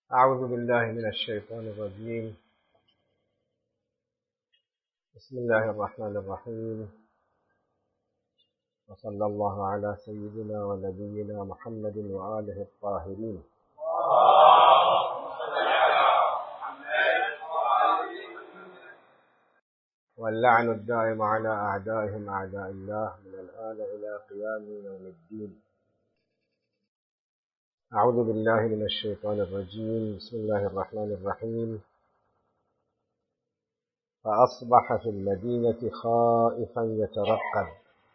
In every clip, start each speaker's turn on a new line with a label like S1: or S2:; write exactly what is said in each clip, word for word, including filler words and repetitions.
S1: أعوذ بالله من الشيطان الرجيم. بسم الله الرحمن الرحيم، وصلى الله على سيدنا ونبينا محمد وآله الطاهرين. واللعن الدائم على أعدائهم أعداء الله من الآن إلى قيام يوم الدين. أعوذ بالله من الشيطان الرجيم. بسم الله الرحمن الرحيم. فأصبح في المدينة خائفا يترقب،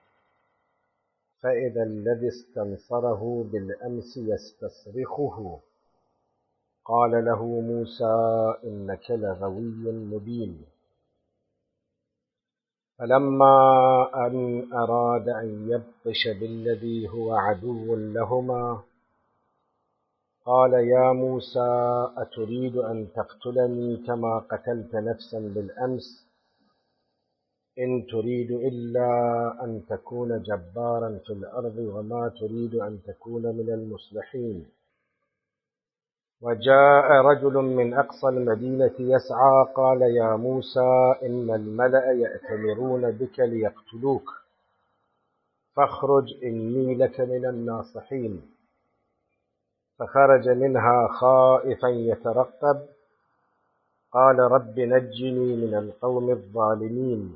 S1: فإذا الذي استنصره بالأمس يستصرخه، قال له موسى إنك لغوي مبين. فلما أن أراد أن يبطش بالذي هو عدو لهما، قال يا موسى أتريد أن تقتلني كما قتلت نفسا بالأمس؟ إن تريد إلا أن تكون جبارا في الأرض وما تريد أن تكون من المصلحين. وجاء رجل من أقصى المدينة يسعى، قال يا موسى إن الملأ يأتمرون بك ليقتلوك، فاخرج إني لك من الناصحين. فخرج منها خائفا يترقب، قال رب نجني من القوم الظالمين.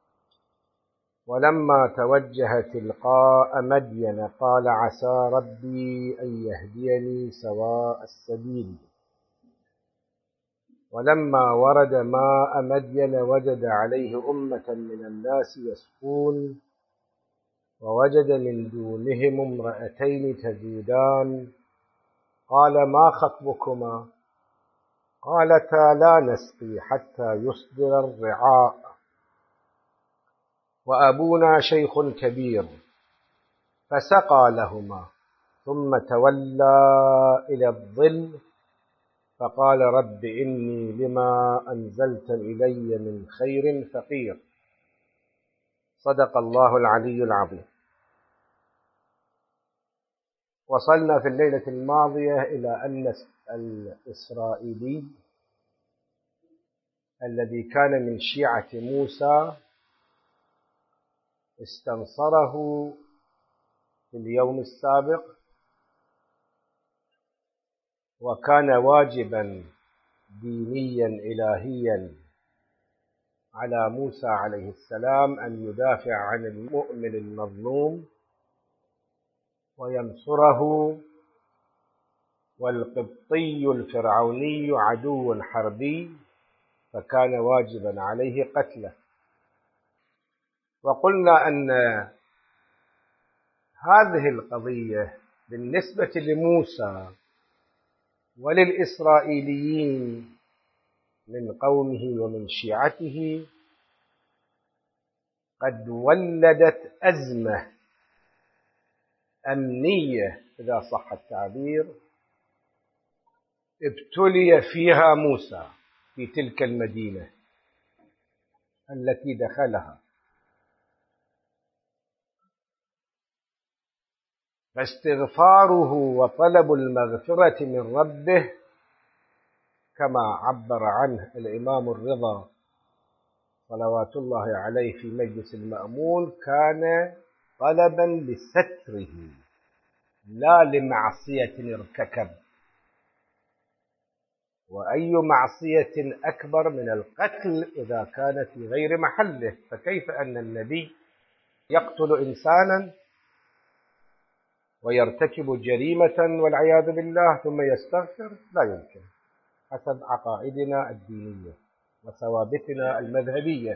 S1: ولما توجه تلقاء مدين قال عسى ربي أن يهديني سواء السبيل. ولما ورد ماء مدين وجد عليه أمة من الناس يسقون، ووجد من دونهم امرأتين تذودان، قال ما خطبكما؟ قالتا لا نسقي حتى يصدر الرعاء، وأبونا شيخ كبير. فسقى لهما ثم تولى إلى الظل، فقال رب إني لما أنزلت إلي من خير فقير. صدق الله العلي العظيم. وصلنا في الليلة الماضية إلى أن الإسرائيلي الذي كان من شيعة موسى استنصره في اليوم السابق، وكان واجبا دينيا إلهيا على موسى عليه السلام أن يدافع عن المؤمن المظلوم وينصره، والقبطي الفرعوني عدو حربي، فكان واجبا عليه قتله. وقلنا أن هذه القضية بالنسبة لموسى وللإسرائيليين من قومه ومن شيعته قد ولدت أزمة أمنية إذا صح التعبير ابتلي فيها موسى في تلك المدينة التي دخلها. فاستغفاره وطلب المغفرة من ربه كما عبر عنه الإمام الرضا صلوات الله عليه في مجلس المأمون كان طلبا لستره لا لمعصية ارتكب، وأي معصية أكبر من القتل إذا كانت في غير محله؟ فكيف أن النبي يقتل إنسانا ويرتكب جريمة والعياذ بالله ثم يستغفر؟ لا يمكن حسب عقائدنا الدينية وثوابتنا المذهبية.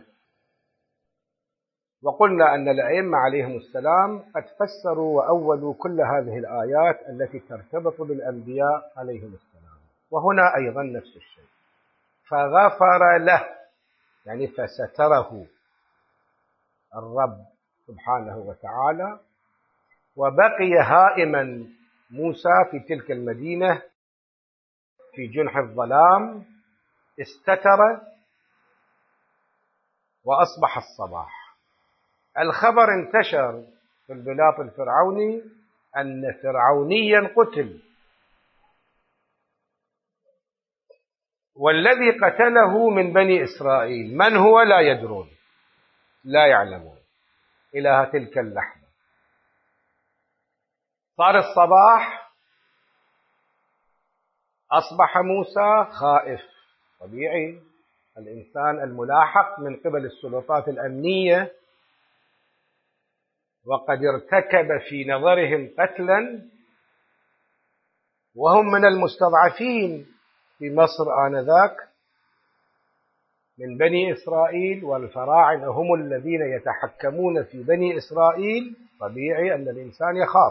S1: وقلنا أن الأئمة عليهم السلام قد فسروا وأولوا كل هذه الآيات التي ترتبط بالأنبياء عليهم السلام، وهنا أيضا نفس الشيء. فغفر له يعني فستره الرب سبحانه وتعالى، وبقي هائما موسى في تلك المدينة في جنح الظلام، استتر وأصبح الصباح. الخبر انتشر في البلاط الفرعوني أن فرعونيا قتل، والذي قتله من بني إسرائيل من هو لا يدرون، لا يعلمون إلى تلك اللحظة. صار الصباح، أصبح موسى خائف، طبيعي، الإنسان الملاحق من قبل السلطات الأمنية وقد ارتكب في نظرهم قتلا، وهم من المستضعفين في مصر آنذاك من بني إسرائيل، والفراعنة هم الذين يتحكمون في بني إسرائيل. طبيعي أن الإنسان يخاف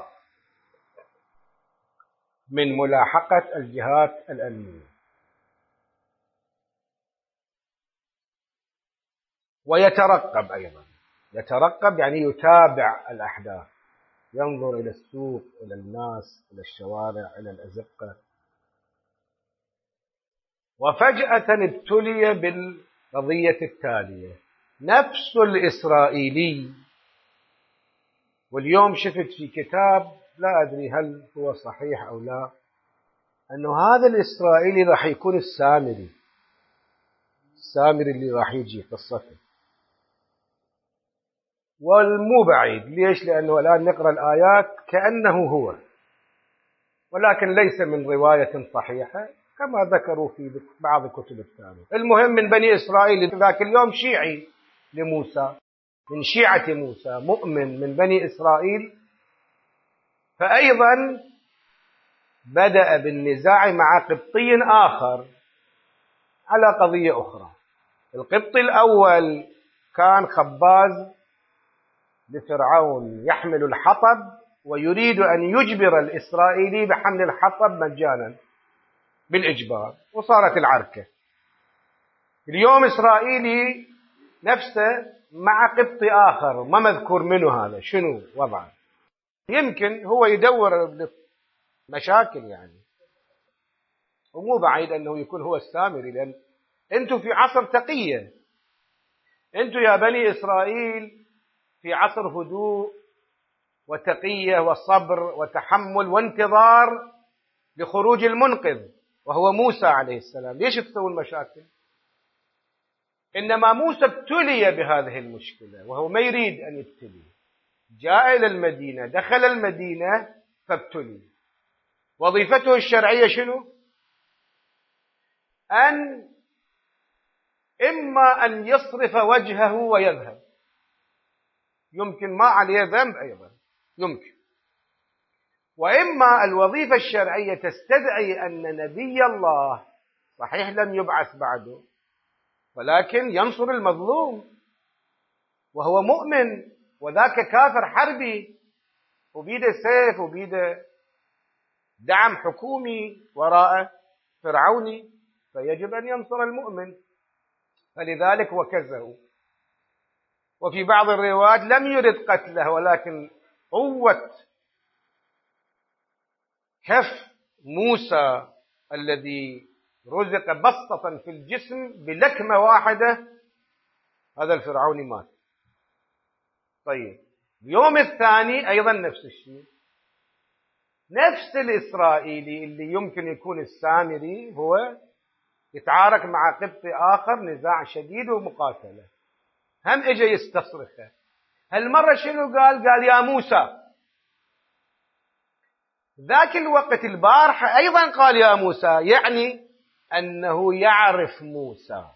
S1: من ملاحقة الجهات الأمنية، ويترقب أيضا، يترقب يعني يتابع الأحداث، ينظر إلى السوق، إلى الناس، إلى الشوارع، إلى الأزقة. وفجأة ابتلي بالقضية التالية، نفس الإسرائيلي، واليوم شفت في كتاب لا أدري هل هو صحيح أو لا، أنه هذا الإسرائيلي راح يكون السامري، السامري اللي راح يجي قصته، والمو بعيد. ليش؟ لأنه الآن نقرأ الآيات كأنه هو، ولكن ليس من رواية صحيحة كما ذكروا في بعض كتب التاريخ. المهم من بني إسرائيل ذاك اليوم شيعي لموسى، من شيعة موسى، مؤمن من بني إسرائيل، فأيضا بدأ بالنزاع مع قبطي آخر على قضية أخرى. القبطي الأول كان خباز لفرعون يحمل الحطب، ويريد أن يجبر الإسرائيلي بحمل الحطب مجانا بالإجبار، وصارت العركة. اليوم إسرائيلي نفسه مع قبطي آخر ما مذكور منه هذا، شنو وضعه؟ يمكن هو يدور مشاكل يعني، ومو بعيد أنه يكون هو السامري، لأن أنتم في عصر تقية، أنتم يا بني إسرائيل في عصر هدوء وتقية وصبر وتحمل وانتظار لخروج المنقذ وهو موسى عليه السلام. ليش تسوون مشاكل؟ إنما موسى ابتلي بهذه المشكلة وهو ما يريد أن يبتلي، جاء إلى المدينة، دخل المدينة فابتلي. وظيفته الشرعية شنو؟ أن إما أن يصرف وجهه ويذهب، يمكن ما عليه ذنب أيضا يمكن، وإما الوظيفة الشرعية تستدعي أن نبي الله صحيح لم يبعث بعده ولكن ينصر المظلوم وهو مؤمن، وذاك كافر حربي وبيده سيف وبيده دعم حكومي وراءه فرعوني، فيجب أن ينصر المؤمن، فلذلك وكزه. وفي بعض الروايات لم يرد قتله، ولكن قوة كف موسى الذي رزق بسطة في الجسم بلكمة واحدة، هذا الفرعوني مات. طيب اليوم الثاني أيضا نفس الشيء، نفس الإسرائيلي اللي يمكن يكون السامري هو يتعارك مع قبطي آخر، نزاع شديد ومقاتلة، هم اجى يستصرخه. هالمرة شنو قال؟ قال يا موسى. ذاك الوقت البارحة أيضا قال يا موسى، يعني أنه يعرف موسى.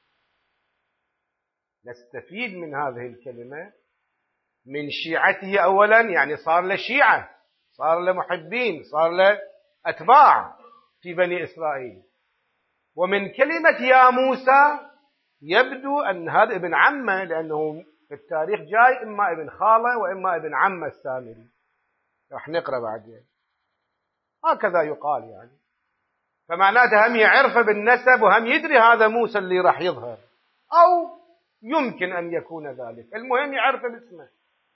S1: نستفيد من هذه الكلمة من شيعته أولا، يعني صار له شيعة، صار له محبين، صار له أتباع في بني إسرائيل. ومن كلمة يا موسى يبدو أن هذا ابن عمه، لأنه في التاريخ جاي إما ابن خاله وإما ابن عمه السامري، راح نقرأ بعدين، هكذا يقال يعني. فمعناته هم يعرف بالنسب وهم يدري هذا موسى اللي راح يظهر، أو يمكن أن يكون ذلك، المهم يعرف باسمه.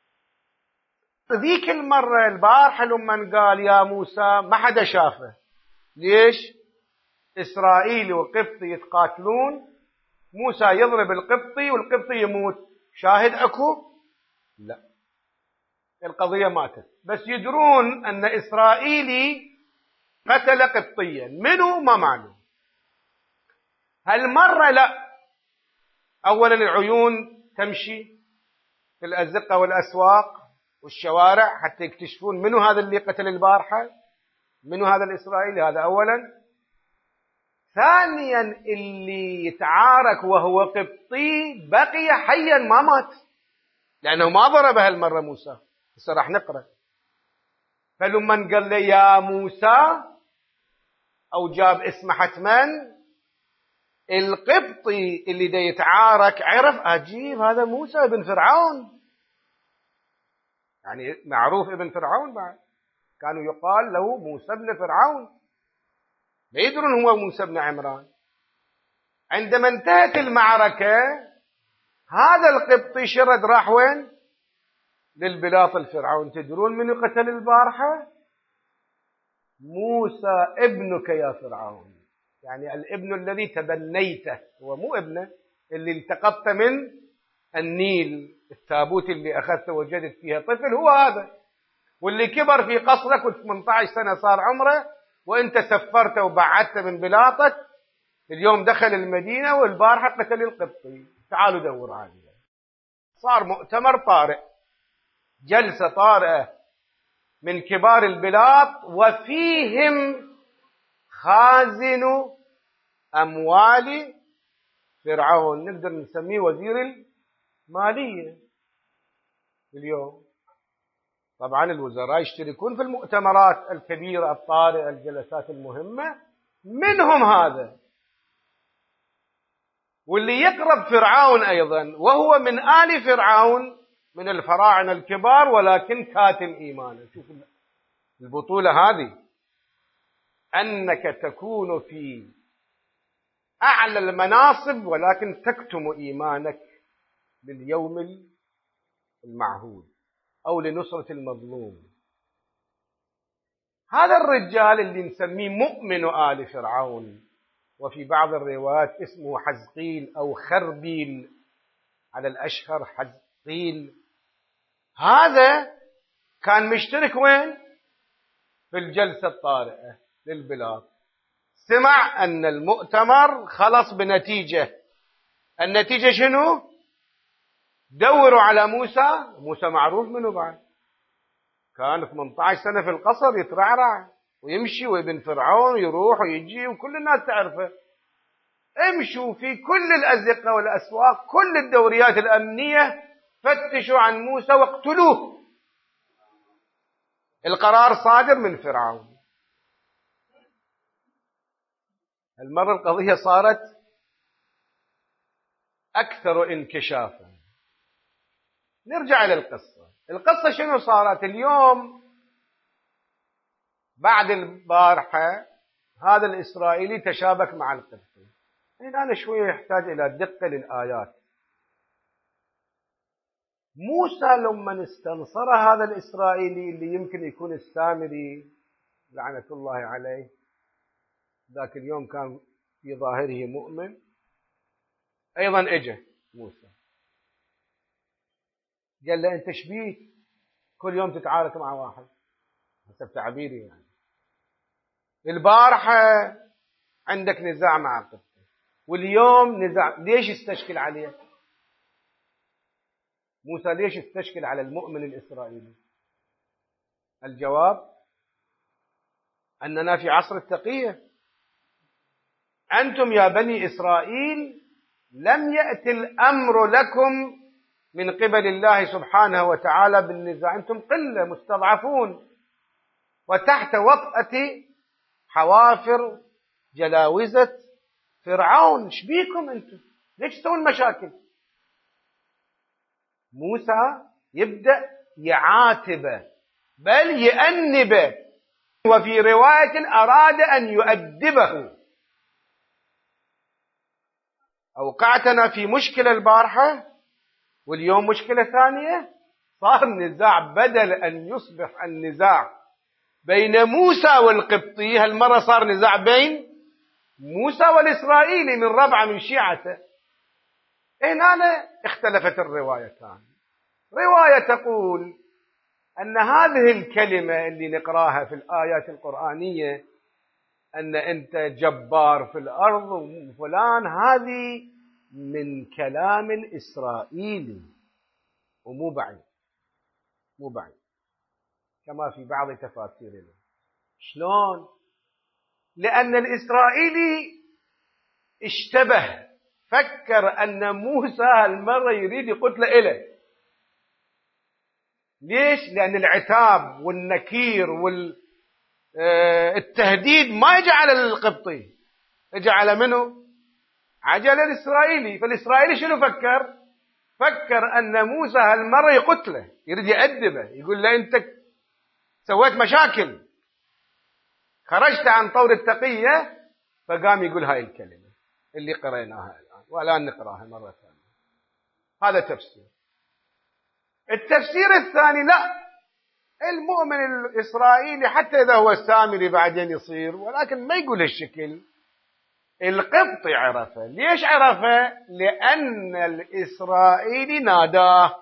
S1: ذيك المرة البارحة لما قال يا موسى ما حدا شافه. ليش؟ إسرائيلي وقبطي يتقاتلون، موسى يضرب القبطي والقبطي يموت، شاهد أكو؟ لا، القضية ماتت. بس يدرون أن إسرائيلي قتل قبطيا، منو ما معلوم. هالمرة لا. أولا العيون تمشي في الأزقة والأسواق والشوارع حتى يكتشفون منو هذا اللي قتل البارحة، منو هذا الإسرائيلي. هذا أولا. ثانيا اللي يتعارك وهو قبطي بقي حيا ما مات، لأنه ما ضرب هالمرة موسى. هسه راح نقرأ. فلما قال له يا موسى أو جاب اسمه حتما، القبطي اللي دا يتعارك عرف أجيب هذا موسى ابن فرعون، يعني معروف ابن فرعون بعد، كانوا يقال له موسى ابن فرعون، لا يدرون هو موسى ابن عمران. عندما انتهت المعركة هذا القبطي شرد راح وين؟ للبلاط الفرعون. تدرون من قتل البارحة؟ موسى ابنك يا فرعون، يعني الابن الذي تبنيته، هو مو ابنه اللي التقطت من النيل، التابوت اللي أخذته وجدت فيها طفل هو هذا، واللي كبر في قصرك وثمانية عشر سنة صار عمره، وانت سفرته وبعدته من بلاطك، اليوم دخل المدينة والبارحة قتل القبطي. تعالوا دوروا عليه. صار مؤتمر طارئ، جلسة طارئة من كبار البلاط، وفيهم خازن أموال فرعون، نقدر نسميه وزير المالية اليوم. طبعا الوزراء يشتركون في المؤتمرات الكبيرة الطارئة، الجلسات المهمة، منهم هذا. واللي يقرب فرعون أيضا وهو من آل فرعون، من الفراعنة الكبار، ولكن كاتم إيمانه. شوف البطولة هذه، أنك تكون في أعلى المناصب ولكن تكتم إيمانك لليوم المعهود أو لنصرة المظلوم. هذا الرجال اللي نسميه مؤمن آل فرعون، وفي بعض الروايات اسمه حزقيل أو خربيل على الأشهر، حزقيل، هذا كان مشترك وين؟ في الجلسة الطارئة للبلاد. سمع أن المؤتمر خلص بنتيجة. النتيجة شنو؟ دوروا على موسى. موسى معروف منه بعد، كان ثمانية عشر سنة في القصر يترعرع ويمشي، وابن فرعون يروح ويجي وكل الناس تعرفه. امشوا في كل الأزقة والأسواق، كل الدوريات الأمنية، فتشوا عن موسى واقتلوه. القرار صادر من فرعون. المرة القضية صارت أكثر انكشافا. نرجع إلى القصة. القصة شنو صارت اليوم؟ بعد البارحة هذا الإسرائيلي تشابك مع القبطي. هنا شوية يحتاج إلى دقة للآيات. موسى لما استنصر هذا الإسرائيلي اللي يمكن يكون السامري لعنة الله عليه، ذاك اليوم كان في ظاهره مؤمن، أيضا اجى موسى قال له أنت شبيك كل يوم تتعارك مع واحد؟ حسب تعبيري يعني، البارحة عندك نزاع مع القبطي واليوم نزاع، ليش استشكل عليه؟ موسى ليش استشكل على المؤمن الإسرائيلي؟ الجواب أننا في عصر التقية. أنتم يا بني إسرائيل لم يأتي الأمر لكم من قبل الله سبحانه وتعالى بالنزاع، أنتم قلة مستضعفون وتحت وطأة حوافر جلاوزة فرعون. شبيكم أنتم؟ ليش تسوون مشاكل؟ موسى يبدأ يعاتبه بل يأنبه، وفي رواية أراد أن يؤدبه. أوقعتنا في مشكلة البارحة واليوم مشكلة ثانية. صار نزاع، بدل أن يصبح النزاع بين موسى والقبطي، هالمرة صار نزاع بين موسى والإسرائيلي من ربعه من شيعته. هنا اختلفت الروايتان. رواية تقول أن هذه الكلمة اللي نقراها في الآيات القرآنية أن أنت جبار في الأرض وفلان، هذه من كلام الإسرائيلي ومو بعيد، مو بعيد كما في بعض تفاسيرنا. شلون؟ لأن الإسرائيلي اشتبه، فكر أن موسى هالمرة يريد يقتل إله. ليش؟ لأن العتاب والنكير والتهديد ما يجي على القبطي، يجي على منه؟ عجل الإسرائيلي. فالإسرائيلي شنو فكر؟ فكر أن موسى هالمرة يقتله، يريد يأدبه، يقول له أنت سويت مشاكل، خرجت عن طور التقية. فقام يقول هاي الكلمة اللي قرأناها الآن، والآن نقرأها مرة ثانية. هذا تفسير. التفسير الثاني، لا، المؤمن الإسرائيلي حتى إذا هو سامري بعدين يصير، ولكن ما يقول الشكل. القبطي عرفه. ليش عرفه؟ لأن الإسرائيلي ناداه،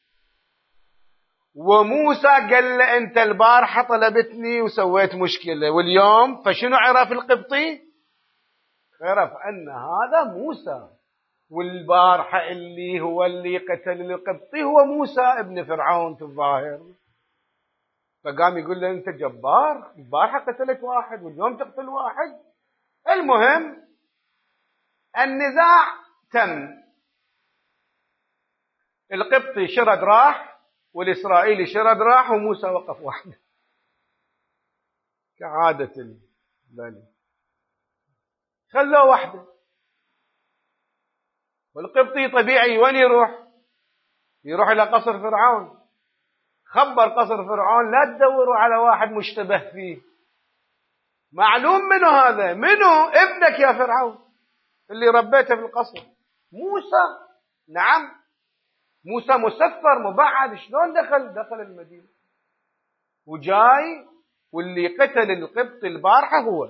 S1: وموسى قال له أنت البارحة طلبتني وسويت مشكلة واليوم. فشنو عرف القبطي؟ عرف أن هذا موسى، والبارحة اللي هو اللي قتل القبطي هو موسى ابن فرعون في الظاهر. فقام يقول له أنت جبار، البارحة قتلت واحد واليوم تقتل واحد. المهم النزاع تم، القبطي شرد راح والإسرائيلي شرد راح وموسى وقف وحده كعادة البني، خلوه وحده. والقبطي طبيعي وين يروح؟ يروح إلى قصر فرعون. خبر قصر فرعون لا تدوروا على واحد مشتبه فيه، معلوم منه هذا، منه ابنك يا فرعون اللي ربيته في القصر، موسى. نعم، موسى مسفر مبعد، شلون دخل دخل المدينة وجاي، واللي قتل القبط البارحة هو.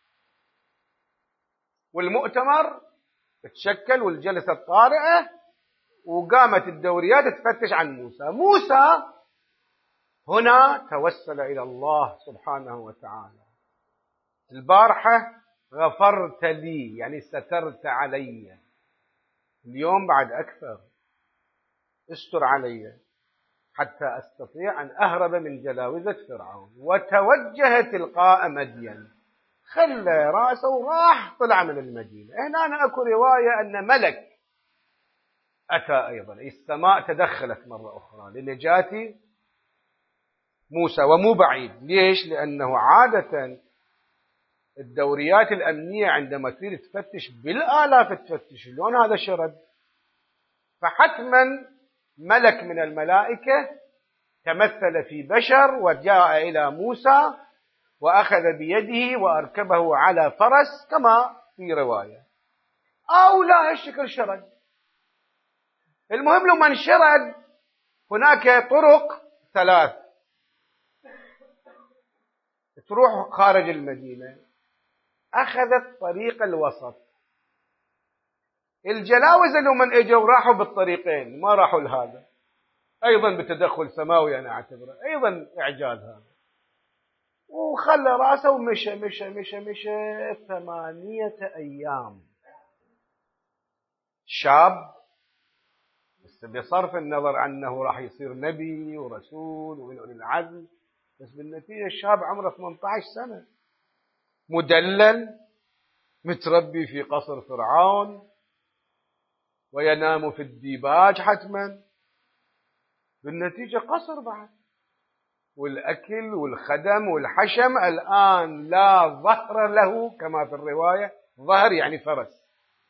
S1: والمؤتمر تشكل والجلسة الطارئة، وقامت الدوريات تفتش عن موسى. موسى هنا توسل إلى الله سبحانه وتعالى. البارحة غفرت لي، يعني سترت علي، اليوم بعد أكثر، استر علي حتى أستطيع أن أهرب من جلاوزة فرعون. وتوجه تلقاء مدين، خلى رأسه وراح طلع من المدينة. هنا أنا أكو رواية أن ملك أتى أيضا، السماء تدخلت مرة أخرى لنجاة موسى، ومو بعيد. ليش؟ لأنه عادة الدوريات الأمنية عندما تريد تفتش بالآلاف تفتش، لون هذا شرد، فحتما ملك من الملائكة تمثل في بشر وجاء إلى موسى وأخذ بيده وأركبه على فرس كما في رواية، أو لا هالشكل شرد. المهم لما انشرد هناك طرق ثلاث تروح خارج المدينة، أخذت طريق الوسط. الجلاوزة لمن اجوا راحوا بالطريقين، ما راحوا لهذا، أيضا بتدخل سماوي أنا أعتبره أيضا إعجاز هذا. وخلى رأسه ومشى مشى مشى مشى ثمانية أيام. شاب بس بصرف النظر عنه راح يصير نبي ورسول ومن أولي العزم، بس بالنتيجة الشاب عمره ثمانية عشر سنة، مدلل، متربي في قصر فرعون، وينام في الديباج حتما، بالنتيجة قصر بعد، والأكل والخدم والحشم. الآن لا ظهر له كما في الرواية، ظهر يعني فرس.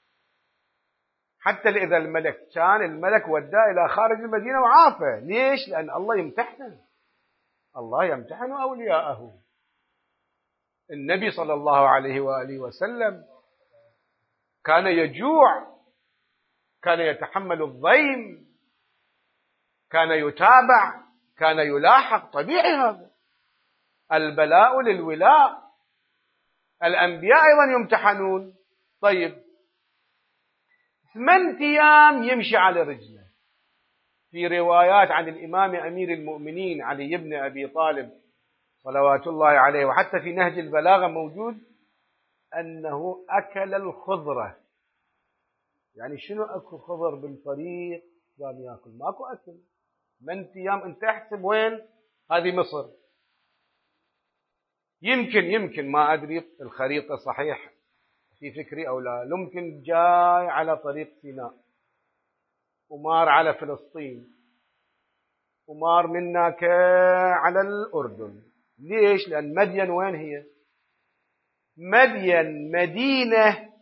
S1: حتى إذا الملك كان الملك وداه إلى خارج المدينة وعافه. ليش؟ لأن الله يمتحنه، الله يمتحن أولياءه. النبي صلى الله عليه وآله وسلم كان يجوع، كان يتحمل الضيم، كان يتابع، كان يلاحق، طبيعي هذا، البلاء للولاء. الأنبياء أيضا يمتحنون. طيب، ثمان أيام يمشي على رجله. في روايات عن الإمام أمير المؤمنين علي بن أبي طالب صلوات الله عليه، وحتى في نهج البلاغة موجود أنه أكل الخضرة. يعني شنو أكو خضر بالطريق؟ قام يأكل، ماكو أكل. من أيام أنت احسب وين هذه مصر. يمكن يمكن ما أدري الخريطة صحيح في فكري أو لا، يمكن جاي على طريق سيناء ومار على فلسطين ومار منك على الأردن. ليش؟ لأن مدين وين هي؟ مدين مدينة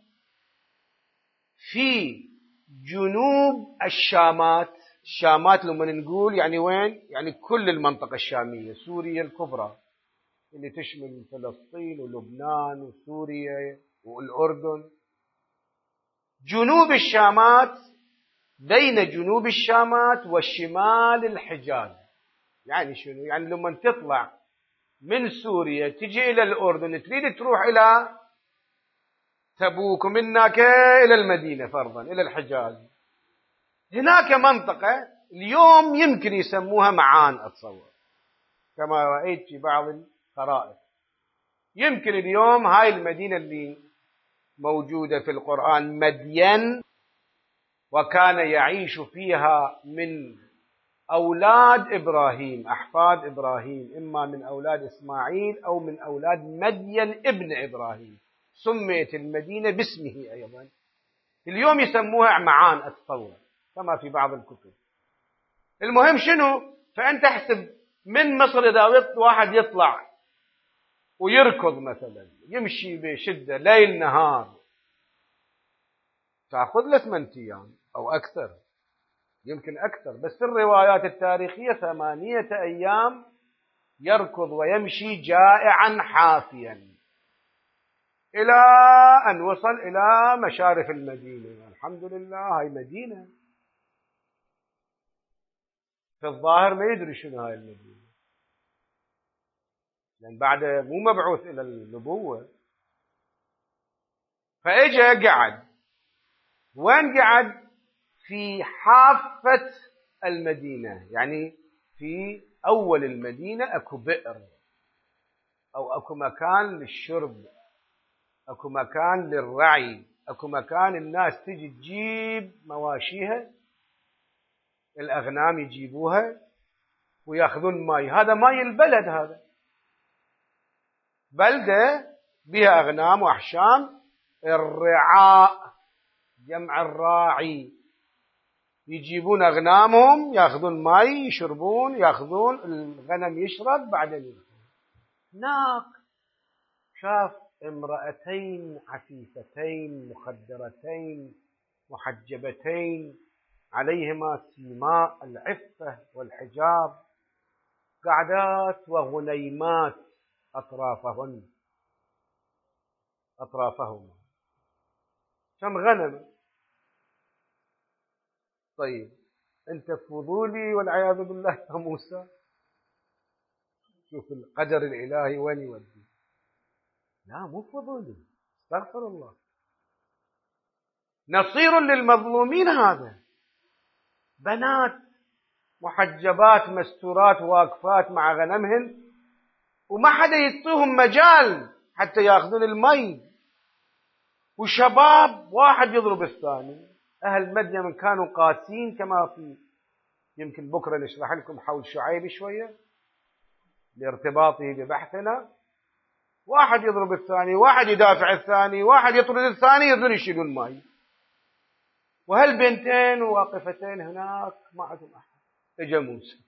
S1: في جنوب الشامات. الشامات لما نقول يعني وين؟ يعني كل المنطقة الشامية، سوريا الكبرى اللي تشمل فلسطين ولبنان وسوريا والأردن. جنوب الشامات بين جنوب الشامات وشمال الحجاز. يعني شنو؟ يعني لما تطلع من سوريا تجي إلى الأردن تريد تروح إلى تبوك ومنك إلى المدينة فرضا إلى الحجاز، هناك منطقة اليوم يمكن يسموها معان أتصور كما رأيت في بعض الخرائط. يمكن اليوم هاي المدينة اللي موجودة في القرآن مدين، وكان يعيش فيها من أولاد إبراهيم أحفاد إبراهيم، إما من أولاد إسماعيل أو من أولاد مدين ابن إبراهيم. سميت المدينة باسمه أيضا. اليوم يسموها معان أتصور كما في بعض الكتب. المهم شنو؟ فأنت احسب من مصر إذا واحد يطلع ويركض مثلا يمشي بشدة ليل نهار تأخذ له ثمانية أيام أو أكثر، يمكن أكثر، بس الروايات التاريخية ثمانية أيام يركض ويمشي جائعا حافيا إلى أن وصل إلى مشارف المدينة. الحمد لله هاي مدينة، في الظاهر ما يدري شنو هاي المدينة لأن بعد مو مبعوث إلى النبوة. فإجا قعد وين قعد؟ في حافة المدينة، يعني في أول المدينة أكو بئر أو أكو مكان للشرب، أكو مكان للرعي، أكو مكان الناس تجي تجيب مواشيها، الأغنام يجيبوها ويأخذون ماء. هذا ماء البلد، هذا بلدة بها أغنام وأحشام. الرعاء جمع الراعي، يجيبون أغنامهم يأخذون ماء يشربون، يأخذون الغنم يشرب بعدين يدخلون. هناك شاف امرأتين عفيفتين مخدرتين محجبتين عليهما سيماء العفة والحجاب، قعدات وغنيمات أطرافهن أطرافهما كم غنم. طيب أنت فضولي والعياذ بالله يا موسى. شوف القدر الإلهي وين يودي. لا مو فضولي، استغفر الله، نصير للمظلومين. هذا بنات محجبات مستورات واقفات مع غنمهن وما حدا يعطيهم مجال حتى ياخذون المي، وشباب واحد يضرب الثاني. أهل مدين كانوا قاسين كما في، يمكن بكرة نشرح لكم حول شعيب شوية لارتباطه ببحثنا. واحد يضرب الثاني، واحد يدافع الثاني، واحد يطرد الثاني، يظل يشيلون الماء. وهالبنتين واقفتين هناك ما عندهم أحد. اجا موسى،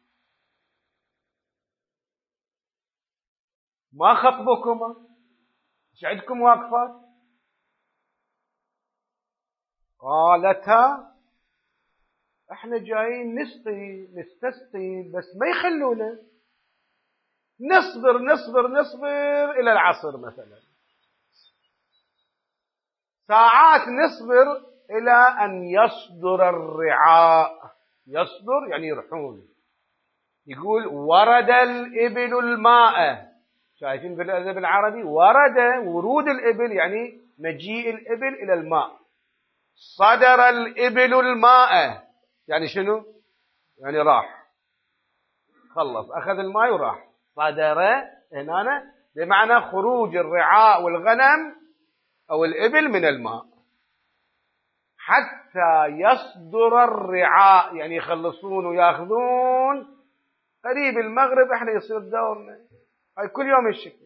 S1: ما خطبكما؟ ايش عندكم واقفات؟ قالتا احنا جايين نسقي نستسقي بس ما يخلونا، نصبر نصبر نصبر إلى العصر مثلا، ساعات نصبر إلى أن يصدر الرعاء. يصدر يعني يرحون. يقول ورد الإبل الماء. شايفين في الأدب العربي ورد، ورود الإبل يعني مجيء الإبل إلى الماء. صدر الإبل الماء يعني شنو؟ يعني راح خلص أخذ الماء وراح. صدر هنا بمعنى خروج الرعاء والغنم أو الإبل من الماء حتى يصدر الرعاء، يعني يخلصون وياخذون. قريب المغرب احنا يصير دورنا، هاي كل يوم الشكل.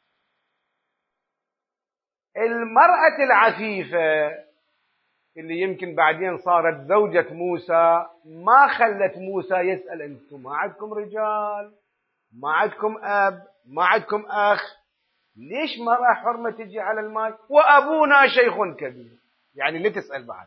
S1: المرأة العفيفة اللي يمكن بعدين صارت زوجة موسى ما خلت موسى يسأل أنتم ما عندكم رجال، ما عندكم أب، ما عندكم أخ، ليش مرأة حرمة تجي على الماء وأبونا شيخ كبير؟ يعني ليه تسأل بعد؟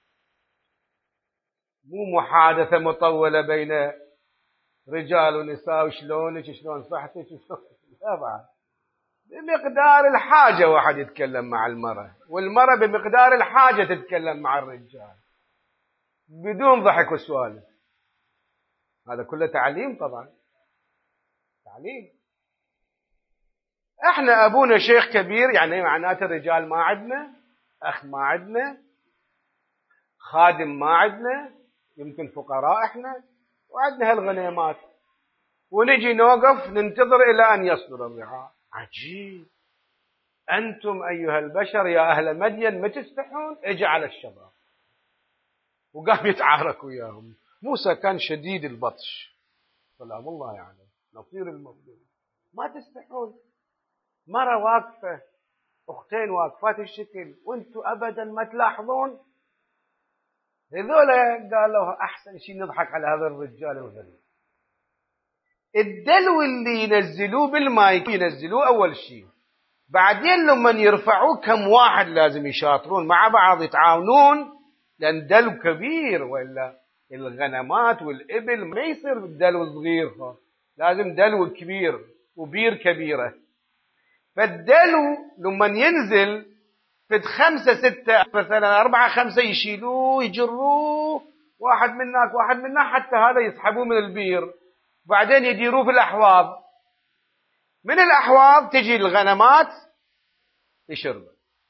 S1: مو محادثة مطولة بين رجال ونساء وشلونك شلون صحتك شلون، لا بعد بمقدار الحاجة واحد يتكلم مع المرأة، والمرأة بمقدار الحاجة تتكلم مع الرجال بدون ضحك وسوالف. هذا كله تعليم طبعا، تعليم. احنا ابونا شيخ كبير، يعني معناته الرجال ما عندنا، اخ ما عندنا، خادم ما عندنا، يمكن فقراء احنا، وعندنا هالغنيمات، ونجي نوقف ننتظر الى ان يصدر الرعاء. عجيب. انتم ايها البشر يا اهل مدين ما تستحون؟ اجى على الشباب وقام يتعارك وياهم. موسى كان شديد البطش سلام الله عليه، يعني نصير المظلوم. ما تستحون؟ مرة واقفة، أختين واقفات الشكل، وانتم أبدا ما تلاحظون. هذولا قالوا أحسن شيء نضحك على هذا الرجال الغريب. الدلو اللي ينزلوه بالماء ينزلوه أول شيء، بعدين لما يرفعوه كم واحد لازم يشاطرون مع بعض يتعاونون، لأن دلو كبير، وإلا الغنمات والإبل ما يصير دلو صغير، لازم دلو كبير وبير كبيرة. فالدلو لما ينزل فد خمسة ستة مثلا أربعة خمسة يشيلوه يجروه، واحد من هناك واحد من هناك، حتى هذا يسحبوه من البير، بعدين يديروه في الأحواض، من الأحواض تجي الغنمات يشرب.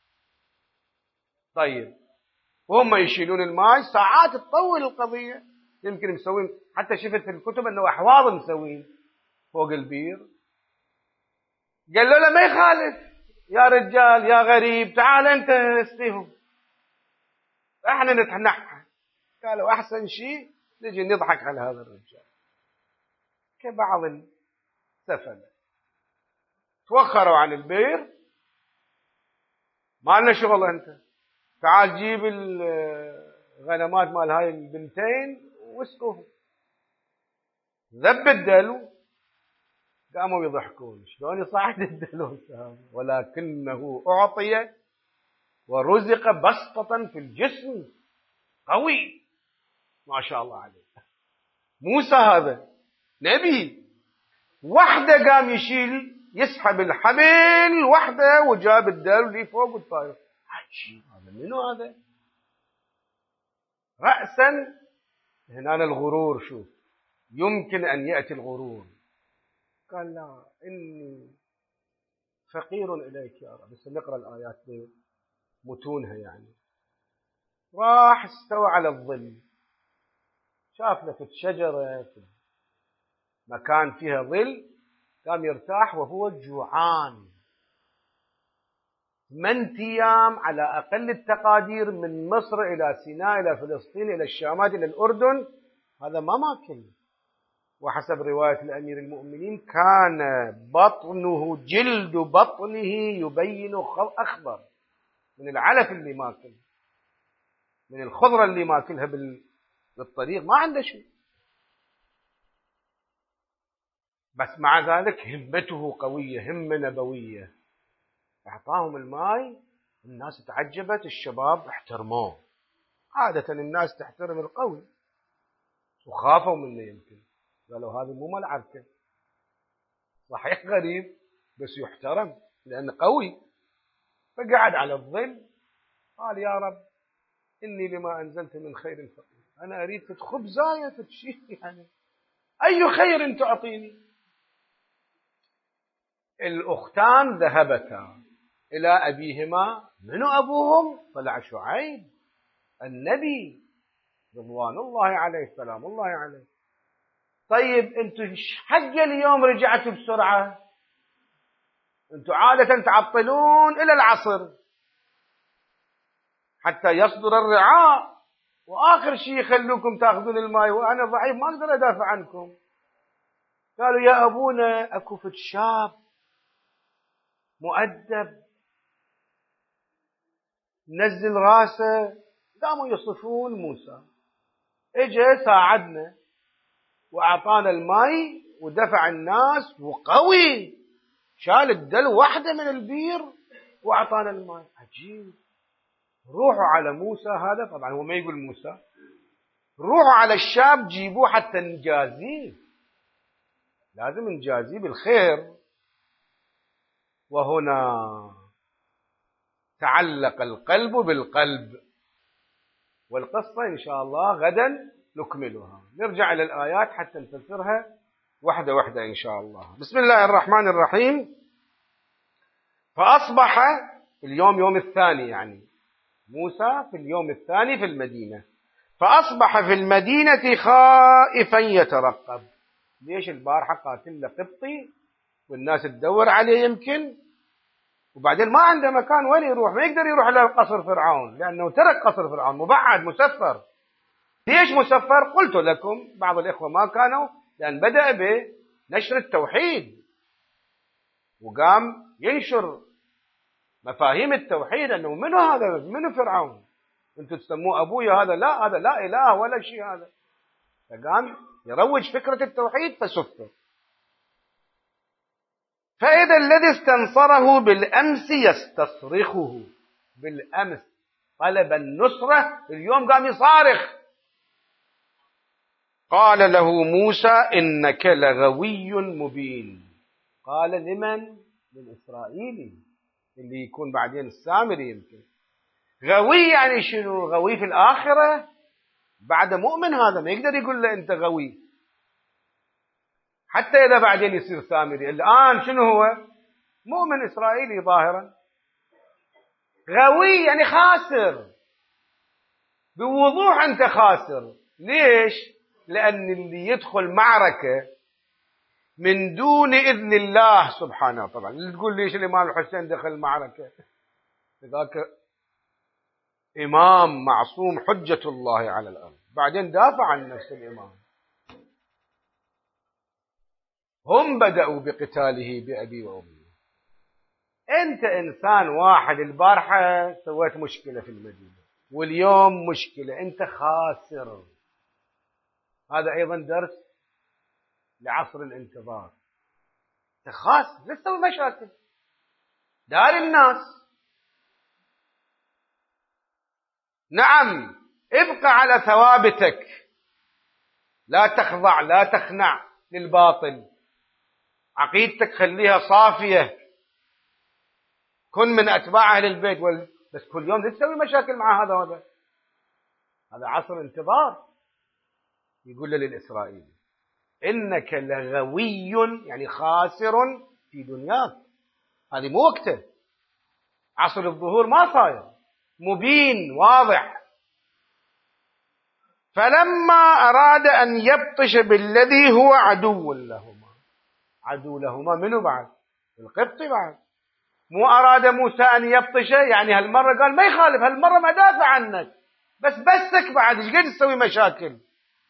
S1: طيب وهم يشيلون الماء ساعات تطول القضية، يمكن مسوين، حتى شفت في الكتب أنه أحواض مسوين فوق البير. قال له لا ما يخالف يا رجال يا غريب، تعال أنت اسقيهم احنا نتنحى. قالوا أحسن شيء نجي نضحك على هذا الرجال. كبعض السفل توخروا عن البير، ما لنا شغل، أنت تعال جيب الغنمات مال هاي البنتين واسقوهم. ذب الدلو، قاموا يضحكون شلون يصعد الدلو، ولكنه أعطي ورزق بسطة في الجسم قوي ما شاء الله عليه. موسى هذا نبي، وحده قام يشيل يسحب الحبل وحده وجاب الدلو اللي فوق والطاير. عجيب، هذا منو هذا؟ رأسا هنا الغرور، شوف يمكن أن يأتي الغرور. قال لا إني فقير إليك يا رب. بس نقرأ الآيات متونها. يعني راح استوى على الظل، شاف له في شجرة في مكان فيها ظل، قام يرتاح وهو جوعان. ثمان أيام على أقل التقادير من مصر إلى سيناء إلى فلسطين إلى الشامات إلى الأردن، هذا ما ماكل. وحسب رواية الأمير المؤمنين كان بطنه جلد بطنه يبين أخضر من العلف اللي ماكل، من الخضرة اللي ماكلها بالطريق، ما عنده شيء. بس مع ذلك همته قوية، همة نبوية. أعطاهم الماء، الناس تعجبت، الشباب احترموه. عادة الناس تحترم القوي، وخافوا منه. يمكن قالوا هذا مو مال عركة، صحيح غريب بس يحترم لأنه قوي. فقعد على الظل، قال يا رب إني لما أنزلت من خير فقير، أنا أريد خبزاية تشيء، يعني أي خير تعطيني. الأختان ذهبتا إلى أبيهما. منو أبوهم؟ طلع شعيب النبي رضوان الله عليه سلام الله عليه. طيب أنتوا حق اليوم رجعتوا بسرعة؟ أنتوا عادة تعطلون إلى العصر، حتى يصدر الرعاء، وآخر شيء يخلوكم تأخذون الماء وأنا ضعيف ما أقدر أدافع عنكم. قالوا يا أبونا أكو فد شاب مؤدب نزل راسه، قاموا يصفون موسى، اجى ساعدنا وأعطانا الماء ودفع الناس وقوي، شال الدلو واحدة من البير وأعطانا الماء. عجيب. روحوا على موسى هذا، طبعا هو ما يقول موسى، روحوا على الشاب جيبوه حتى نجازيه، لازم نجازيه بالخير. وهنا تعلق القلب بالقلب، والقصة إن شاء الله غدا نكملها، نرجع إلى الآيات حتى نفسرها واحدة واحدة إن شاء الله. بسم الله الرحمن الرحيم. فأصبح اليوم يوم الثاني، يعني موسى في اليوم الثاني في المدينة، فأصبح في المدينة خائفا يترقب. ليش؟ البارحة قاتل له قبطي والناس تدور عليه يمكن، وبعدين ما عنده مكان وين يروح، ما يقدر يروح لقصر فرعون لأنه ترك قصر فرعون، مبعد مسفر. ليش مسفر؟ قلت لكم بعض الإخوة ما كانوا، لأن بدأ بنشر التوحيد وقام ينشر مفاهيم التوحيد، أنه منو هذا؟ منو فرعون؟ أنتم تسموه أبويا، هذا لا، هذا لا إله ولا شيء هذا. فقام يروج فكرة التوحيد فسفر. فإذا الذي استنصره بالأمس يستصرخه، بالأمس طلب النصرة، اليوم قام يصارخ. قال له موسى إنك لغوي مبين. قال لمن؟ للإسرائيلي اللي يكون بعدين السامري يمكن. غوي يعني شنو؟ غوي في الآخرة بعد مؤمن، هذا ما يقدر يقول له أنت غوي حتى إذا بعدين يصير سامري. الآن شنو هو؟ مؤمن إسرائيلي ظاهرا. غوي يعني خاسر، بوضوح أنت خاسر. ليش؟ لأن اللي يدخل معركة من دون إذن الله سبحانه، طبعا اللي تقول ليش الإمام الحسين دخل المعركة، ذاك إمام معصوم حجة الله على الأرض، بعدين دافع عن نفس الإمام. هم بدأوا بقتاله بأبي وأمي. أنت إنسان واحد، البارحة سويت مشكلة في المدينة واليوم مشكلة، أنت خاسر. هذا أيضا درس لعصر الانتظار. أنت خاسر، لا تسوي مشاكل، دار الناس. نعم، ابقى على ثوابتك، لا تخضع لا تخنع للباطل، عقيدتك خليها صافية، كن من أتباع أهل البيت وال... بس كل يوم لا تسوي مشاكل مع هذا وهذا. هذا عصر انتظار. يقول للإسرائيلي إنك لغوي يعني خاسر في دنياك، هذه مو وقته، عصر الظهور ما صاير، مبين واضح. فلما أراد أن يبطش بالذي هو عدو لهما. عدو لهما منو بعد؟ القبطي بعد. مو أراد موسى أن يبطش يعني هالمرة قال ما يخالف، هالمرة ما دافع عنك، بس بسك بعد ايش قد تسوي مشاكل.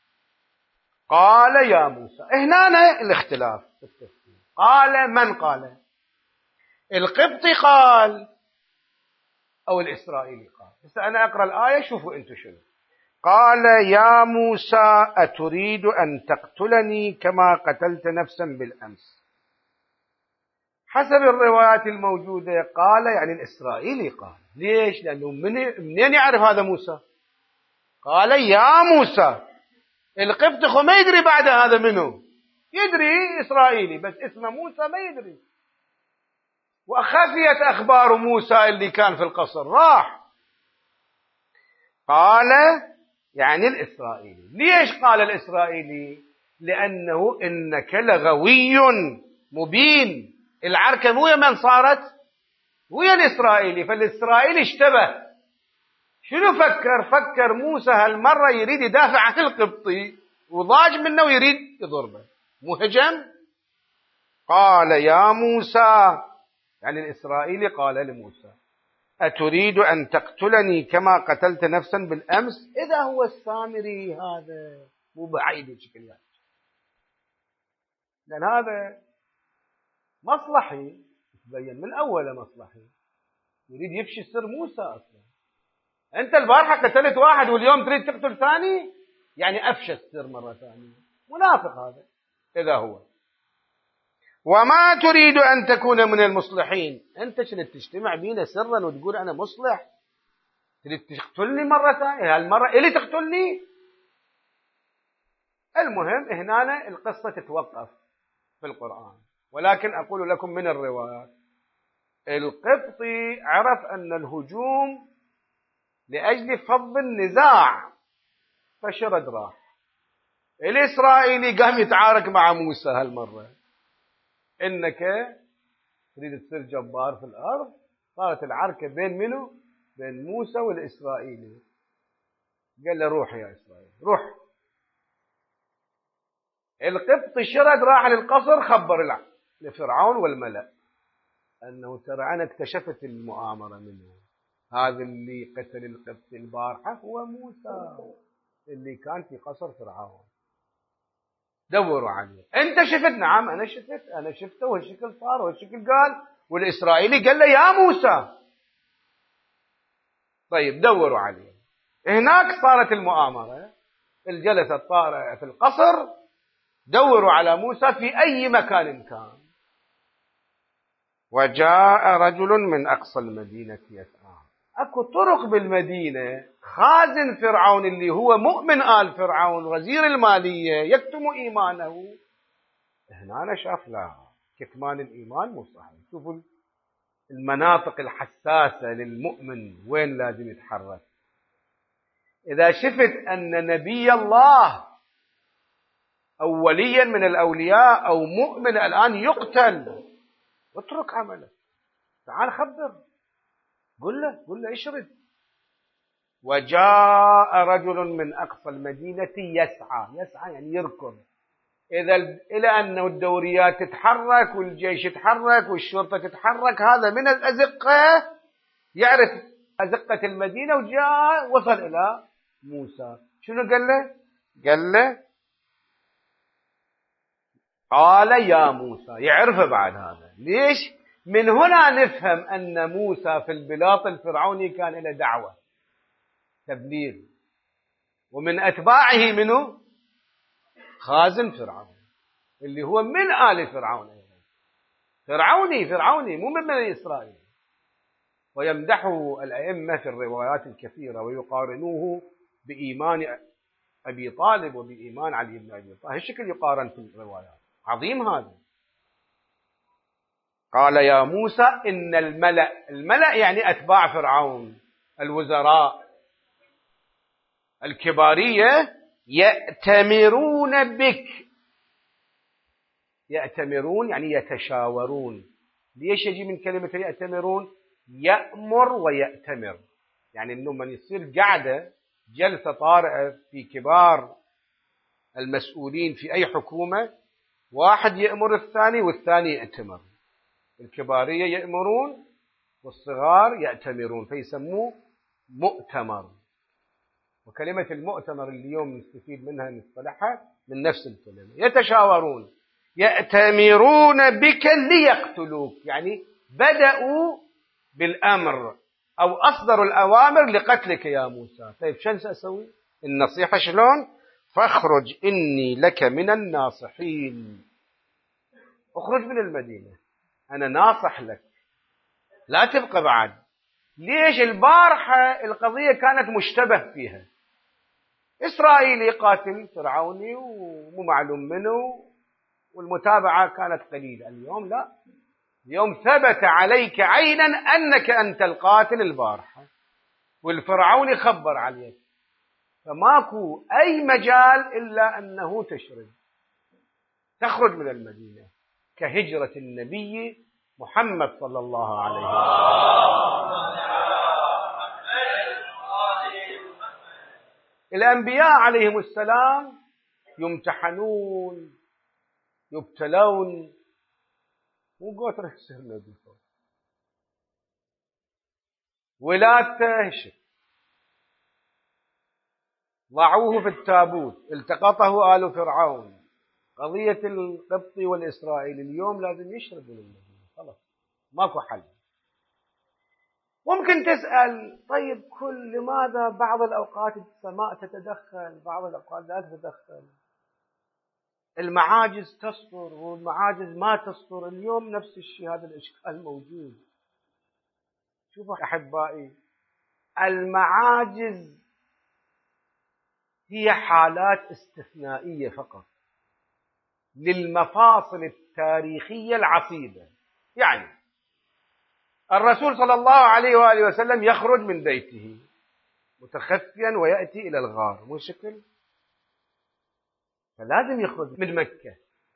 S1: قال يا موسى، هنا الاختلاف في التفسير. قال من قال؟ القبطي قال أو الإسرائيلي قال؟ بس أنا أقرأ الآية شوفوا أنتم شنو. قال يا موسى أتريد أن تقتلني كما قتلت نفسا بالأمس. حسب الروايات الموجودة قال يعني الإسرائيلي قال. ليش؟ لأنه منين يعرف هذا موسى؟ قال يا موسى. القبط خو ما يدري بعد هذا منه، يدري إسرائيلي بس اسمه موسى ما يدري. وخفيت أخبار موسى اللي كان في القصر راح. قال يعني الإسرائيلي. ليش قال الإسرائيلي؟ لأنه إنك لغوي مبين. العركة مو من صارت ويا الإسرائيلي، فالإسرائيلي اشتبه. شنو فكر؟ فكر موسى هالمرة يريد يدافع عن القبطي وضاج منه ويريد يضربه، مهجم. قال يا موسى يعني الإسرائيلي قال لموسى أتريد أن تقتلني كما قتلت نفسا بالأمس؟ إذا هو السامري هذا مو بعيد بشكل يعني، لأن هذا مصلحي، تبين من أول مصلحي، يريد يفشي سر موسى أصلا. أنت البارحة قتلت واحد واليوم تريد تقتل ثاني، يعني أفشى السر مرة ثانية. منافق هذا إذا هو. وما تريد أن تكون من المصلحين، أنت شنو تجتمع بينا سرا وتقول أنا مصلح؟ تريد تقتلني مرة ثانية، هالمرة إلي تقتلني؟ المهم هنا القصة تتوقف في القرآن، ولكن أقول لكم من الروايات القبطي عرف أن الهجوم لأجل فض النزاع فشرد راح. الإسرائيلي قام يتعارك مع موسى هالمرة، إنك تريد تصير جبار في الأرض. صارت العركة بين منه؟ بين موسى والإسرائيلي. قال له روح يا إسرائيل روح. القبطي شرد راح للقصر، خبر لفرعون والملأ أنه ترى أنا اكتشفت المؤامرة منه، هذا اللي قتل القبطي البارحة هو موسى اللي كان في قصر فرعون، دوروا عليه. أنت شفت؟ نعم أنا شفت، أنا شفته والشكل صار والشكل قال. والإسرائيلي قال له يا موسى. طيب دوروا عليه. هناك صارت المؤامرة، الجلسة الطارئة في القصر، دوروا على موسى في أي مكان كان. وجاء رجل من أقصى المدينة يسعى. أكو طرق بالمدينة، خازن فرعون اللي هو مؤمن آل فرعون وزير المالية يكتم إيمانه، هنا أنا شاف لا، كتمان الإيمان مو صحيح. شوفوا المناطق الحساسة للمؤمن وين لازم يتحرك. إذا شفت أن نبي الله أو وليا من الأولياء أو مؤمن الآن يقتل، اترك عملك، تعال خبر، قل له قل له اشرد. وجاء رجل من أقصى المدينة يسعى، يسعى يعني يركض. إذا إلى أن الدوريات تتحرك والجيش يتحرك والشرطة تتحرك، هذا من الأزقة، يعرف أزقة المدينة، وجاء وصل إلى موسى. شنو قال له؟ قال له قال يا موسى، يعرفه بعد هذا. ليش؟ من هنا نفهم أن موسى في البلاط الفرعوني كان له دعوة تبليغ، ومن أتباعه منه خازن فرعون اللي هو من آل فرعون، فرعوني فرعوني مو من بني إسرائيل. ويمدحه الأئمة في الروايات الكثيرة ويقارنوه بإيمان أبي طالب وبإيمان علي بن أبي طالب، هالشكل يقارن في الروايات. عظيم هذا. قال يا موسى إن الملأ، الملأ يعني أتباع فرعون، الوزراء الكبارية، يأتمرون بك. يأتمرون يعني يتشاورون. ليش يجي من كلمة يأتمرون؟ يأمر ويأتمر، يعني إنه من يصير قاعدة جلسة طارئة في كبار المسؤولين في أي حكومة، واحد يأمر الثاني والثاني يأتمر. الكبارية يأمرون والصغار يأتمرون، فيسموه مؤتمر. وكلمة المؤتمر اليوم نستفيد منها نصطلحها من نفس الكلمة، يتشاورون. يأتمرون بك ليقتلوك، يعني بدأوا بالأمر أو أصدروا الأوامر لقتلك يا موسى. طيب شن سأسوي؟ النصيحة شلون؟ فاخرج إني لك من الناصحين. اخرج من المدينة، أنا ناصح لك، لا تبقى بعد. ليش؟ البارحة القضية كانت مشتبه فيها، إسرائيلي قاتل فرعوني ومو معلوم منه، والمتابعة كانت قليلة. اليوم لا، اليوم ثبت عليك عينا أنك أنت القاتل البارحة، والفرعوني خبر عليك، فماكو أي مجال إلا أنه تشرد، تخرج من المدينة كهجرة النبي محمد صلى الله عليه وسلم. الأنبياء عليهم السلام يمتحنون يبتلون، مو قوتر يصير نبي. ولادته هشم، ضعوه في التابوت، التقطه آل فرعون، قضية القبطي والإسرائيلي، اليوم لازم يشرب من المدينة، خلاص ماكو حل. ممكن تسأل طيب كل لماذا بعض الأوقات السماء تتدخل، بعض الأوقات لا تتدخل، المعاجز تصدر والمعاجز ما تصدر، اليوم نفس الشيء، هذا الإشكال موجود. شوفوا أحبائي، المعاجز هي حالات استثنائية فقط للمفاصل التاريخية العصيبة. يعني الرسول صلى الله عليه وآله وسلم يخرج من بيته متخفيا ويأتي إلى الغار، مو شكل، فلازم يخرج من مكة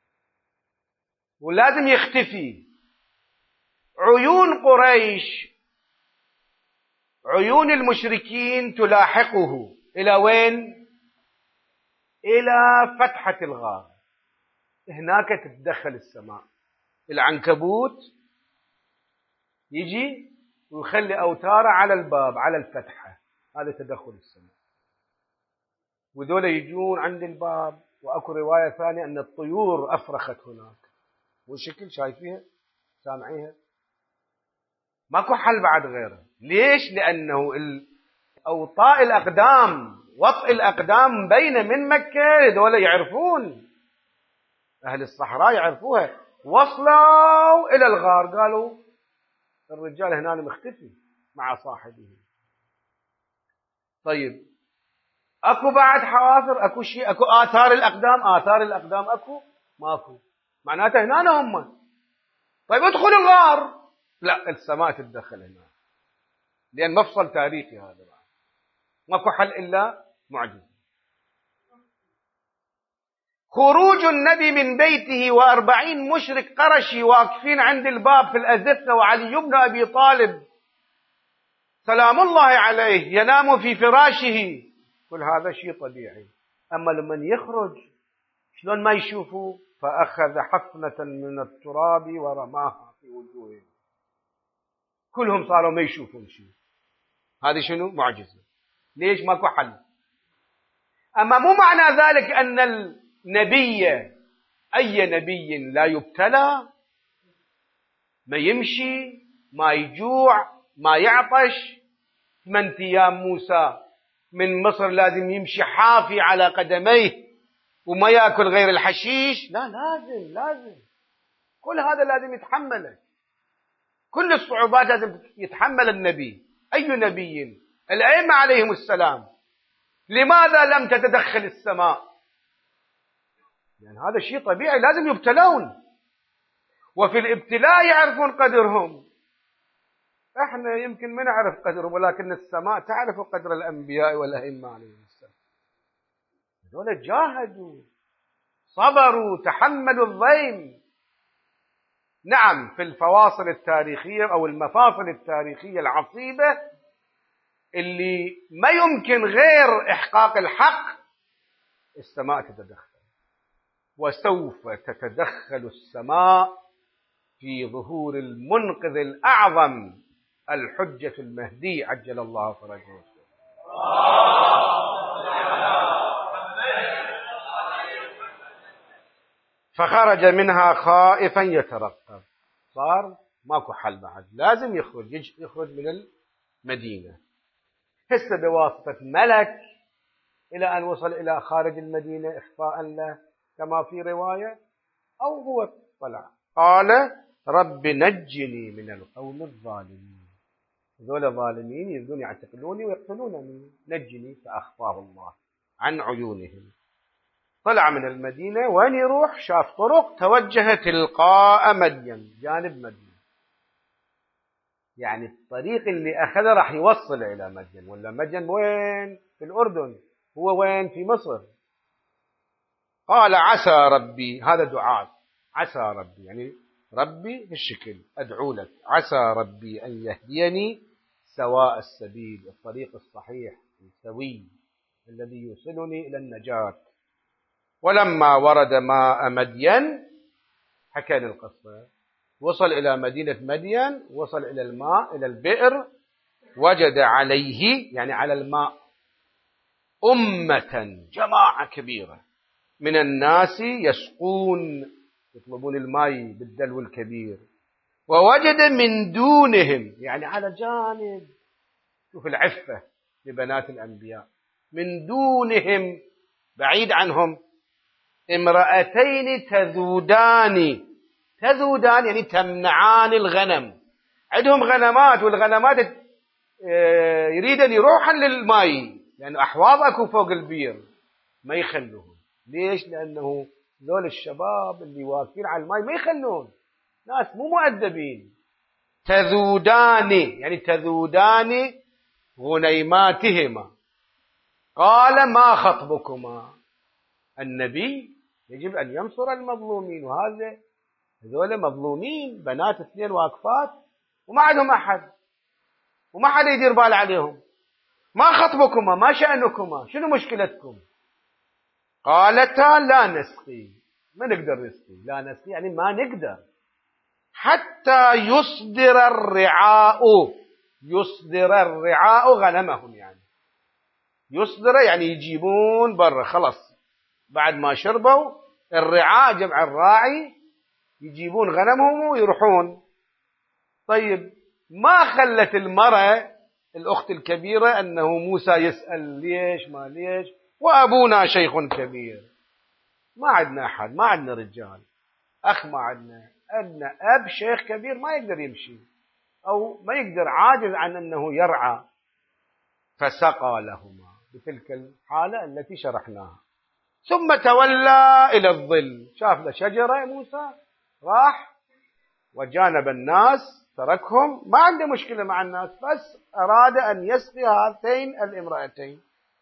S1: ولازم يختفي. عيون قريش، عيون المشركين تلاحقه إلى وين؟ إلى فتحة الغار، هناك تتدخل السماء، العنكبوت يجي ويخلي أوتاره على الباب على الفتحة، هذا تدخل السماء. وذولا يجون عند الباب، وأكو رواية ثانية أن الطيور أفرخت هناك، والشكل شايفيها سامعيها، ماكو حل بعد غيره. ليش؟ لأنه أوطاء الأقدام، وطئ الأقدام بين من مكة، ذولا يعرفون، أهل الصحراء يعرفوها، وصلوا إلى الغار قالوا الرجال هنا مختفي مع صاحبه. طيب أكو بعد حوافر، أكو شيء، أكو آثار الأقدام، آثار الأقدام أكو ماكو، معناته هنا هم. طيب ادخلوا الغار، لا، السماء تتدخل هنا، لأن مفصل تاريخي هذا، ماكو حل إلا معجزة. خروج النبي من بيته وأربعين مشرك قرشي واقفين عند الباب في الأزقة، وعلي بن أبي طالب سلام الله عليه ينام في فراشه، كل هذا شيء طبيعي. أما لمن يخرج شلون ما يشوفوا؟ فأخذ حفنة من التراب ورماها في وجوههم، كلهم صاروا ما يشوفون شيء. هذه شنو؟ معجزة. ليش؟ ماكو حل. أما مو معنى ذلك أن النبي، أي نبي لا يبتلى، ما يمشي، ما يجوع، ما يعطش. من أيام موسى من مصر لازم يمشي حافي على قدميه وما يأكل غير الحشيش، لا، لازم لازم كل هذا لازم يتحمله، كل الصعوبات لازم يتحمل النبي. أي نبي؟ الأئمة عليهم السلام. لماذا لم تتدخل السماء؟ يعني هذا شيء طبيعي، لازم يبتلون، وفي الابتلاء يعرفون قدرهم. احنا يمكن ما نعرف قدرهم، ولكن السماء تعرف قدر الأنبياء والأئمة عليهم السلام. هذول جاهدوا، صبروا، تحملوا الضيم. نعم، في الفواصل التاريخية أو المفاصل التاريخية العصيبة اللي ما يمكن غير إحقاق الحق، السماء تتدخل، وسوف تتدخل السماء في ظهور المنقذ الأعظم، الحجة المهدي عجل الله فرجه. فخرج منها خائفا يترقب، صار ماكو حل بعد، لازم يخرج يخرج من المدينة، هسه بواسطة ملك إلى أن وصل إلى خارج المدينة إخفاء له كما في رواية، أو هو طلع قال رب نجني من القوم الظالمين، ذول الظالمين يريدون يعتقلوني ويقتلونني، نجني، فأخفاه الله عن عيونهم. طلع من المدينة، وين يروح؟ شاف طرق، توجه تلقاء مدين، جانب مدين، يعني الطريق اللي أخذه راح يوصل إلى مدين. ولا مدين وين؟ في الأردن، هو وين؟ في مصر. قال عسى ربي، هذا دعاء، عسى ربي يعني ربي بالشكل أدعو لك، عسى ربي أن يهديني سواء السبيل، الطريق الصحيح السوي الذي يوصلني إلى النجاة. ولما ورد ماء مدين، حكى القصة، وصل إلى مدينة مدين، وصل إلى الماء، إلى البئر،
S2: وجد عليه يعني على الماء أمة جماعة كبيرة من الناس يسقون يطلبون الماء بالدلو الكبير، ووجد من دونهم يعني على جانب، شوف العفة لبنات الأنبياء، من دونهم بعيد عنهم امرأتين تذودان، تذودان يعني تمنعان الغنم، عندهم غنمات والغنمات يريدن يروحن للماء لأن يعني أحواض أكو فوق البير ما يخلوهم. ليش؟ لأنه ذول الشباب اللي واقفين على الماء ما يخلون، ناس مو مؤدبين. تذودان يعني تذودان غنيماتهما. قال ما خطبكما؟ النبي يجب أن ينصر المظلومين، وهذا هذول مظلومين، بنات اثنين واقفات وما عندهم أحد وما حد يدير بال عليهم. ما خطبكما؟ ما شأنكما؟ شنو مشكلتكم؟ قالتا لا نسقي، ما نقدر نسقي. لا نسقي يعني ما نقدر حتى يصدر الرعاء، يصدر الرعاء غنمهم، يعني يصدر يعني يجيبون برا، خلاص بعد ما شربوا الرعاء جمع الراعي، يجيبون غنمهم ويروحون. طيب ما خلت المرأة الأخت الكبيرة أنه موسى يسأل ليش ما ليش، وأبونا شيخ كبير، ما عندنا أحد، ما عندنا رجال أخ، ما عندنا أبنا أب شيخ كبير ما يقدر يمشي أو ما يقدر، عاجز عن أنه يرعى. فسقى لهما بتلك الحالة التي شرحناها، ثم تولى إلى الظل، شاف له شجرة موسى راح وجانب الناس تركهم، ما عنده مشكلة مع الناس، بس أراد أن يسقي هاتين الامرأتين.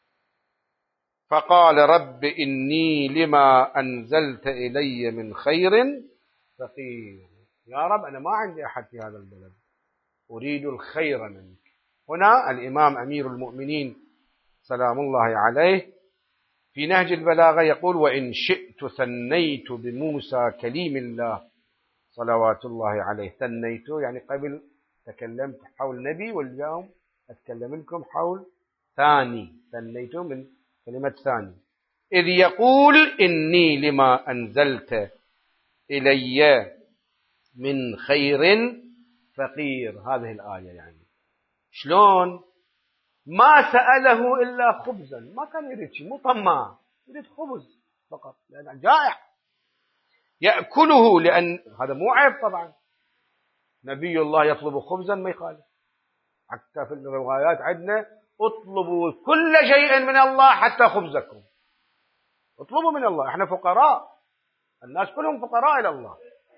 S2: فقال رب إني لما أنزلت إلي من خير فقير. يا رب أنا ما عندي أحد في هذا البلد، أريد الخير منك. هنا الإمام أمير المؤمنين سلام الله عليه في نهج البلاغة يقول وإن شئت ثنيت بموسى كليم الله صلوات الله عليه. ثنيت يعني قبل تكلمت حول نبي، واليوم أتكلم لكم حول ثاني، ثنيت من كلمة ثاني. إذ يقول إني لما أنزلت إلي من خير فقير. هذه الآية يعني شلون؟ ما سأله إلا خبزا، ما كان يريد شيء، مو طماع، يريد خبز فقط لأنه جائع يأكله، لأن هذا مو عيب طبعا، نبي الله يطلب خبزا ما يخالف. حتى في الروايات عندنا اطلبوا كل شيء من الله حتى خبزكم، اطلبوا من الله، احنا فقراء، الناس كلهم فقراء إلى الله.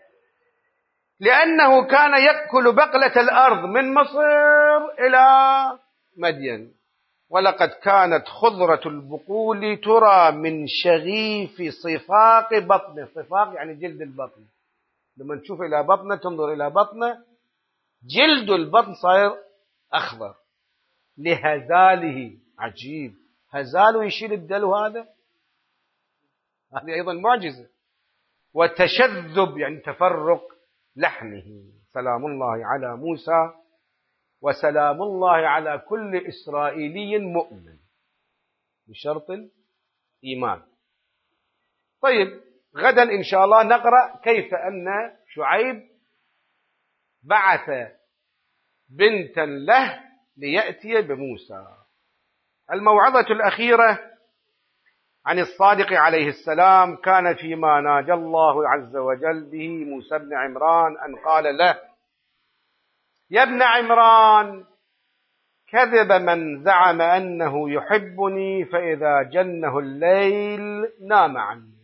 S2: لأنه كان يأكل بقلة الأرض من مصر إلى مدين، ولقد كانت خضرة البقول ترى من شغيف صفاق بطنه. صفاق يعني جلد البطن، لما تشوف إلى بطنه تنظر إلى بطنه جلد البطن صاير أخضر لهزاله. عجيب، هزاله يشيل الدلو، هذا هذه أيضا معجزة. وتشذب يعني تفرق لحمه. سلام الله على موسى وسلام الله على كل إسرائيلي مؤمن بشرط الإيمان. طيب غدا إن شاء الله نقرأ كيف أن شعيب بعث بنتا له ليأتي بموسى. الموعظة الأخيرة عن الصادق عليه السلام كان فيما ناجى الله عز وجل به موسى بن عمران أن قال له يا ابن عمران كذب من زعم أنه يحبني فإذا جنه الليل نام عني.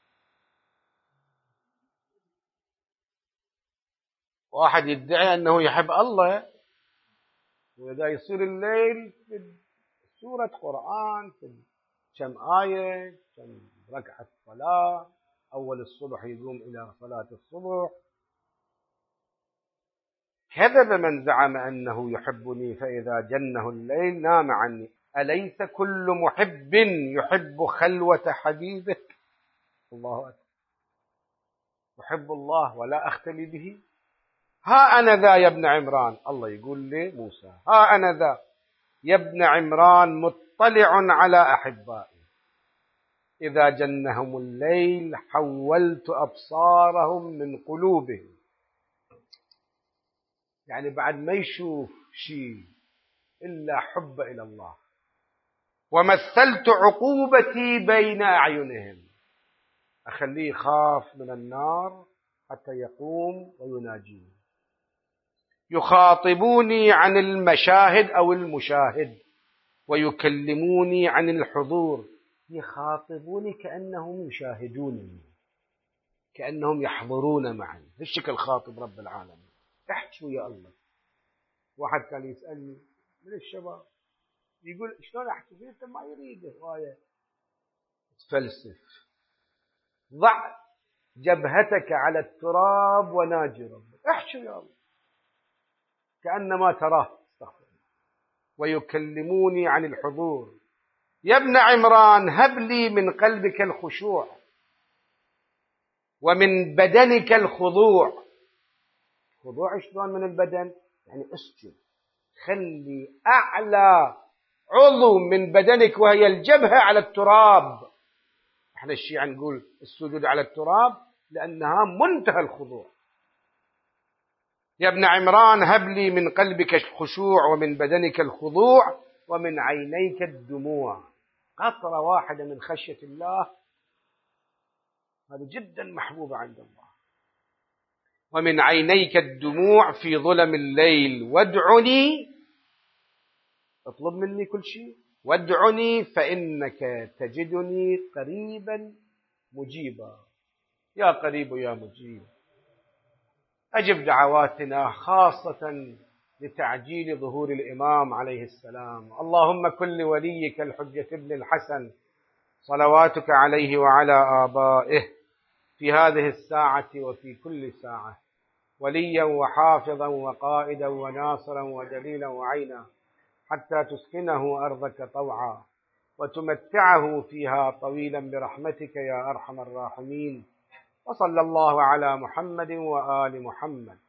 S2: واحد يدعي أنه يحب الله وإذا يصير الليل في سورة قرآن في كم آية كم ركعة صلاة، أول الصبح يقوم إلى صلاة الصبح. كذب من زعم أنه يحبني فإذا جنه الليل نام عني. أليس كل محب يحب خلوة حبيبه؟ الله أكبر. أحب الله ولا أختلي به، ها أنا ذا يا ابن عمران، الله يقول لي موسى ها أنا ذا يا ابن عمران مطلع على أحبائي، إذا جنهم الليل حولت أبصارهم من قلوبهم. يعني بعد ما يشوف شيء إلا حب إلى الله، ومثلت عقوبتي بين أعينهم، أخليه يخاف من النار حتى يقوم ويناجيني. يخاطبوني عن المشاهد أو المشاهد، ويكلموني عن الحضور. يخاطبوني كأنهم يشاهدونني، كأنهم يحضرون معي. هالشكل خاطب رب العالمين. احكوا يا الله. واحد كان يسألني من الشباب يقول شلون احكي فيه؟ انت ما يريده وايه تفلسف. ضع جبهتك على التراب وناجي ربك. احكوا يا الله كأنما تراه. استغفر الله. ويكلموني عن الحضور. يا ابن عمران هب لي من قلبك الخشوع ومن بدنك الخضوع. خضوع شلون من البدن؟ يعني اسجد، خلي أعلى عضو من بدنك وهي الجبهة على التراب. احنا الشيعة نقول السجود على التراب لأنها منتهى الخضوع. يا ابن عمران هب لي من قلبك الخشوع ومن بدنك الخضوع ومن عينيك الدموع. قطرة واحدة من خشية الله هذا جدا محبوبة عند الله. ومن عينيك الدموع في ظلم الليل وادعني، اطلب مني كل شيء، وادعني فإنك تجدني قريبا مجيبا. يا قريب يا مجيب، أجب دعواتنا خاصة لتعجيل ظهور الإمام عليه السلام. اللهم كن لوليك الحجة ابن الحسن صلواتك عليه وعلى آبائه في هذه الساعة وفي كل ساعة وليا وحافظا وقائدا وناصرا ودليلا وعينا، حتى تسكنه أرضك طوعا وتمتعه فيها طويلا برحمتك يا أرحم الراحمين. وصلى الله على محمد وآل محمد.